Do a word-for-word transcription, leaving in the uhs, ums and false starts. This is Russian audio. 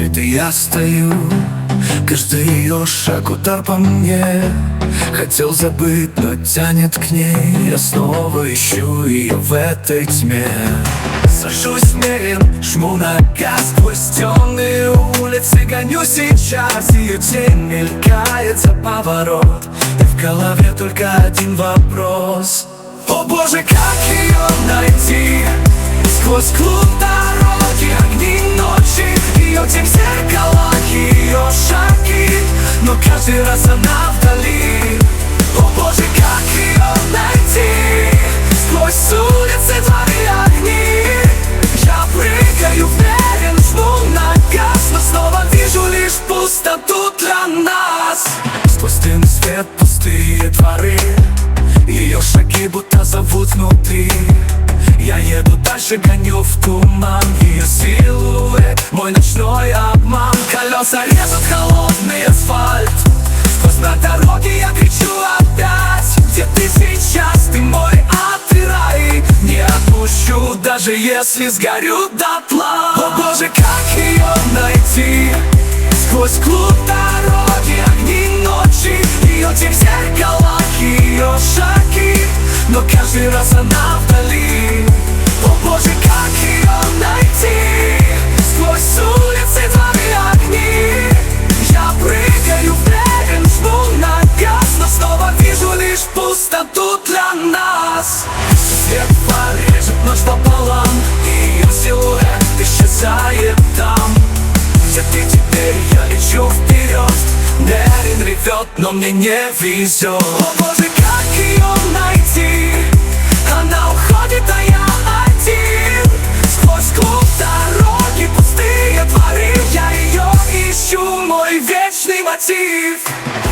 стоит, и я стою. Каждый ее шаг удар по мне. Хотел забыть, но тянет к ней. Я снова ищу ее в этой тьме. Сажусь медленно, жму на газ. Сквозь темные улицы гоню сейчас. Ее тень мелькает за поворот, и в голове только один вопрос: о боже, как ее найти? Сквозь клуб дороги, огни ночи, ее тень в зеркалах, ее шаги, но каждый раз она вдали. О боже, как ее найти? Сквозь улицы, дворы, огни, я прыгаю вверх, жму на газ, но снова вижу лишь пустоту для нас. Сквозь дым, свет, пустые дворы, ее шаги будто зовут внутри. Я еду дальше, гоню в туман. Ее силуэт, мой ночной обман. Колеса режут холодный асфальт. Сквозь на дороге я кричу опять: где ты сейчас? Ты мой ад и рай. Не отпущу, даже если сгорю дотла. О боже, как ее найти? Сквозь клуб дороги, огни ночи, ее тень в зеркалах, ее шаги, но каждый раз она вдали. О боже, как ее найти? Сквозь улицы, дворы, огни, я прыгаю вверх, жму на газ, но снова вижу лишь пустоту для нас. Свет порежет ночь пополам, ее силуэт исчезает там. Где ты теперь? Я лечу вперед. Мерин ревет, но мне не везет. О боже, как ее найти? Она уходит, а я один. Сквозь клуб дороги, пустые дворы, я ее ищу, мой вечный мотив.